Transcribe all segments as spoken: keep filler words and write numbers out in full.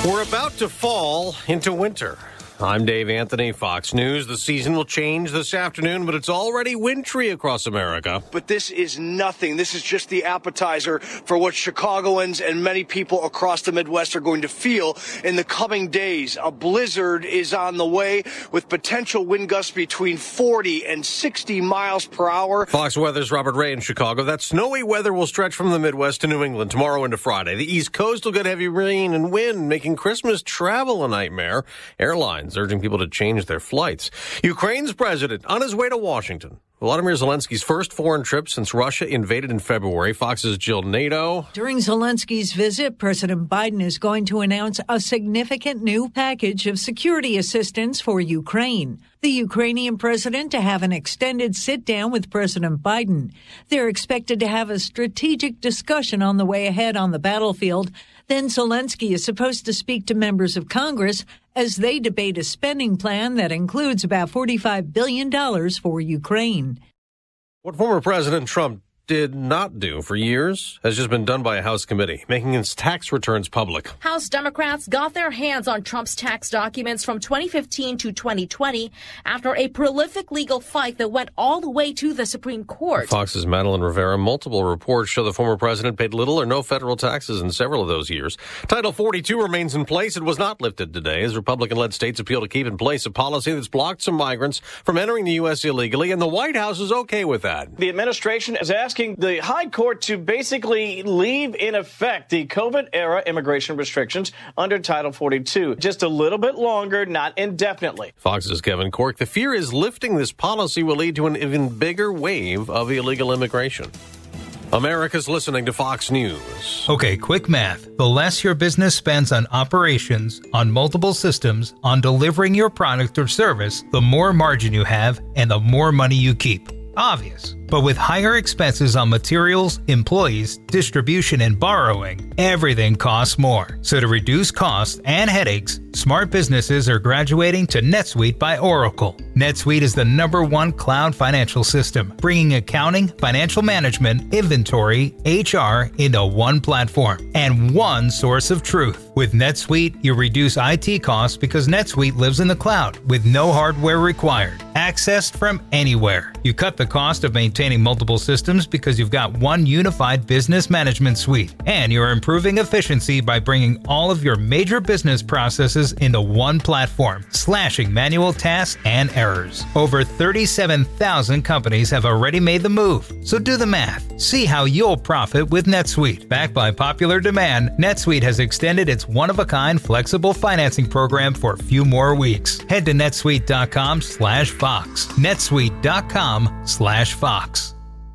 We're about to fall into winter. I'm Dave Anthony, Fox News. The season will change this afternoon, but it's already wintry across America. But this is nothing. This is just the appetizer for what Chicagoans and many people across the Midwest are going to feel in the coming days. A blizzard is on the way with potential wind gusts between forty and sixty miles per hour. Fox Weather's Robert Ray in Chicago. That snowy weather will stretch from the Midwest to New England tomorrow into Friday. The East Coast will get heavy rain and wind, making Christmas travel a nightmare. Airlines urging people to change their flights. Ukraine's president on his way to Washington. Volodymyr Zelensky's first foreign trip since Russia invaded in February. Fox's Jill Nato. During Zelensky's visit, President Biden is going to announce a significant new package of security assistance for Ukraine. The Ukrainian president to have an extended sit-down with President Biden. They're expected to have a strategic discussion on the way ahead on the battlefield. Then Zelensky is supposed to speak to members of Congress as they debate a spending plan that includes about forty-five billion dollars for Ukraine. What former President Trump did not do for years has just been done by a House committee, making his tax returns public. House Democrats got their hands on Trump's tax documents from twenty fifteen to twenty twenty after a prolific legal fight that went all the way to the Supreme Court. Fox's Madeline Rivera. Multiple reports show the former president paid little or no federal taxes in several of those years. Title forty-two remains in place. It was not lifted today as Republican-led states appeal to keep in place a policy that's blocked some migrants from entering the U S illegally, and the White House is okay with that. The administration is asking the High Court to basically leave in effect the COVID-era immigration restrictions under Title forty-two. Just a little bit longer, not indefinitely. Fox's Kevin Corke. The fear is lifting this policy will lead to an even bigger wave of illegal immigration. America's listening to Fox News. Okay, quick math. The less your business spends on operations, on multiple systems, on delivering your product or service, the more margin you have and the more money you keep. Obvious. But with higher expenses on materials, employees, distribution, and borrowing, everything costs more. So to reduce costs and headaches, smart businesses are graduating to NetSuite by Oracle. NetSuite is the number one cloud financial system, bringing accounting, financial management, inventory, H R into one platform and one source of truth. With NetSuite, you reduce I T costs because NetSuite lives in the cloud with no hardware required, accessed from anywhere. You cut the cost of maintaining multiple systems because you've got one unified business management suite, and you're improving efficiency by bringing all of your major business processes into one platform, slashing manual tasks and errors. Over thirty-seven thousand companies have already made the move, so do the math. See how you'll profit with NetSuite. Backed by popular demand, NetSuite has extended its one-of-a-kind flexible financing program for a few more weeks. Head to netsuite.com slash Fox. netsuite.com slash Fox.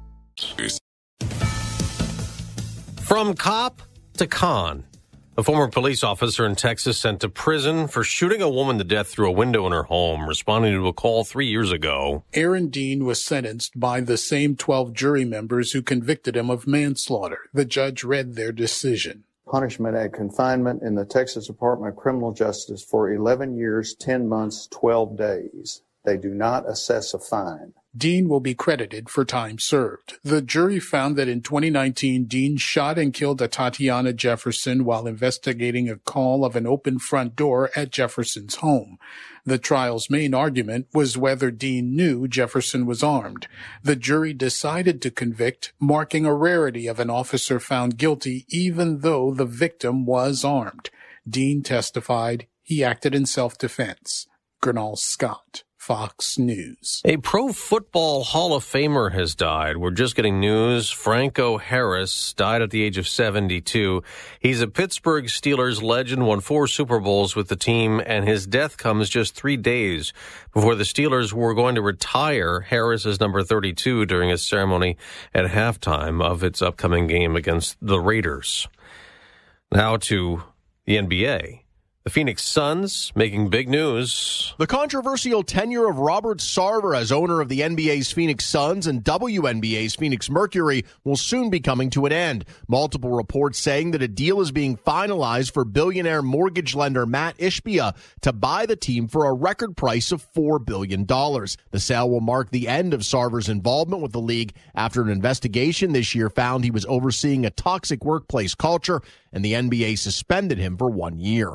From cop to con. A former police officer in Texas sent to prison for shooting a woman to death through a window in her home, responding to a call three years ago. Aaron Dean was sentenced by the same twelve jury members who convicted him of manslaughter. The judge read their decision. Punishment at confinement in the Texas Department of Criminal Justice for eleven years, ten months, twelve days. They do not assess a fine. Dean will be credited for time served. The jury found that in twenty nineteen, Dean shot and killed a Tatiana Jefferson while investigating a call of an open front door at Jefferson's home. The trial's main argument was whether Dean knew Jefferson was armed. The jury decided to convict, marking a rarity of an officer found guilty even though the victim was armed. Dean testified he acted in self-defense. Gernal Scott, Fox News. A Pro Football Hall of Famer has died. We're just getting news. Franco Harris died at the age of seventy-two. He's a Pittsburgh Steelers legend, won four Super Bowls with the team, and his death comes just three days before the Steelers were going to retire Harris as number thirty-two during a ceremony at halftime of its upcoming game against the Raiders. Now to the N B A. The Phoenix Suns making big news. The controversial tenure of Robert Sarver as owner of the N B A's Phoenix Suns and W N B A's Phoenix Mercury will soon be coming to an end. Multiple reports saying that a deal is being finalized for billionaire mortgage lender Matt Ishbia to buy the team for a record price of four billion dollars. The sale will mark the end of Sarver's involvement with the league after an investigation this year found he was overseeing a toxic workplace culture, and the N B A suspended him for one year.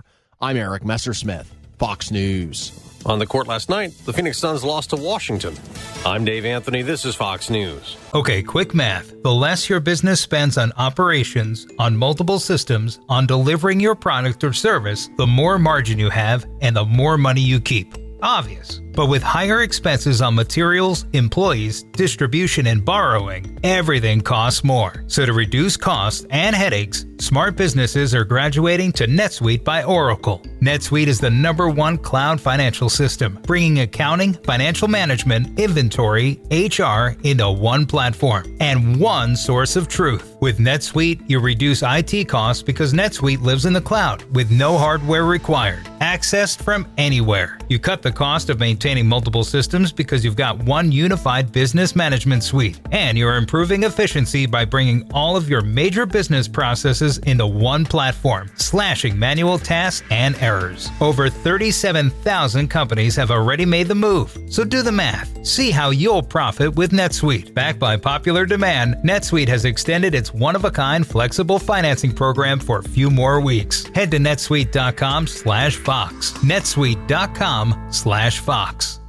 I'm Eric Messersmith, Fox News. On the court last night, the Phoenix Suns lost to Washington. I'm Dave Anthony. This is Fox News. Okay, quick math. The less your business spends on operations, on multiple systems, on delivering your product or service, the more margin you have and the more money you keep. Obvious. But with higher expenses on materials, employees, distribution, and borrowing, everything costs more. So to reduce costs and headaches, smart businesses are graduating to NetSuite by Oracle. NetSuite is the number one cloud financial system, bringing accounting, financial management, inventory, H R into one platform and one source of truth. With NetSuite, you reduce I T costs because NetSuite lives in the cloud with no hardware required, accessed from anywhere. You cut the cost of maintaining multiple systems because you've got one unified business management suite, and you're improving efficiency by bringing all of your major business processes into one platform, slashing manual tasks and errors. Over thirty-seven thousand companies have already made the move, so do the math. See how you'll profit with NetSuite. Backed by popular demand, NetSuite has extended its one-of-a-kind flexible financing program for a few more weeks. Head to netsuite.com slash Fox. netsuite.com slash Fox.